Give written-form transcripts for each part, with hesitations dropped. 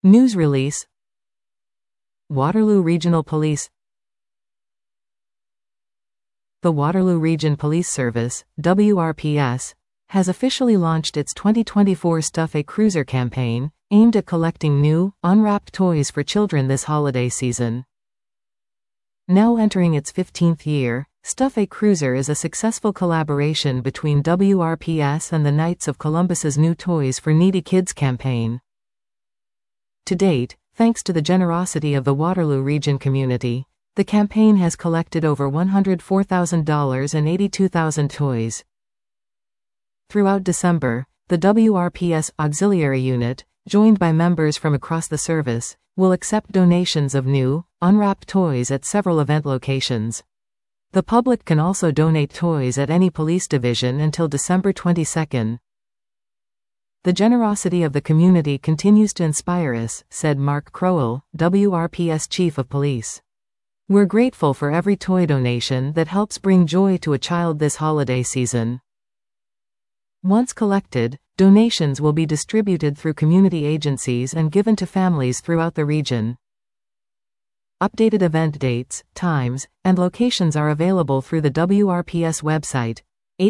News release. Waterloo Regional Police. The Waterloo Region Police Service, WRPS, has officially launched its 2024 Stuff a Cruiser campaign, aimed at collecting new, unwrapped toys for children this holiday season. Now entering its 15th year, Stuff a Cruiser is a successful collaboration between WRPS and the Knights of Columbus's New Toys for Needy Kids campaign. To date, thanks to the generosity of the Waterloo region community, the campaign has collected over $104,000 and 82,000 toys. Throughout December, the WRPS Auxiliary Unit, joined by members from across the service, will accept donations of new, unwrapped toys at several event locations. The public can also donate toys at any police division until December 22. The generosity of the community continues to inspire us, said Mark Crowell, WRPS Chief of Police. We're grateful for every toy donation that helps bring joy to a child this holiday season. Once collected, donations will be distributed through community agencies and given to families throughout the region. Updated event dates, times, and locations are available through the WRPS website,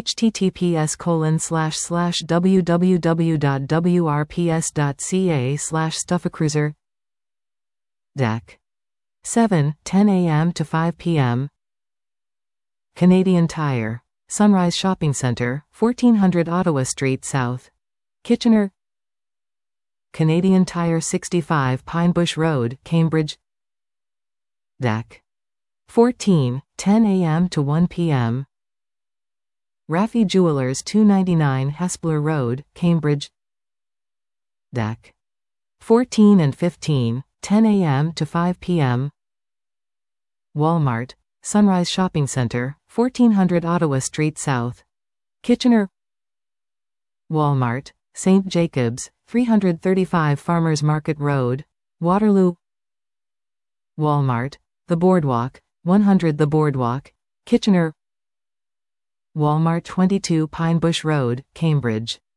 https://www.wrps.ca/stuffacruiser. DEC 7, 10 a.m. to 5 p.m. Canadian Tire, Sunrise Shopping Centre, 1400 Ottawa Street South, Kitchener. Canadian Tire 65 Pine Bush Road, Cambridge. DEC 14, 10 a.m. to 1 p.m. Raffi Jewelers 299 Hespeler Road, Cambridge. DEC 14 and 15, 10 a.m. to 5 p.m. Walmart, Sunrise Shopping Centre, 1400 Ottawa Street South, Kitchener. Walmart, St. Jacobs, 335 Farmers Market Road, Waterloo. Walmart, The Boardwalk, 100 The Boardwalk, Kitchener. Walmart 22 Pine Bush Road, Cambridge.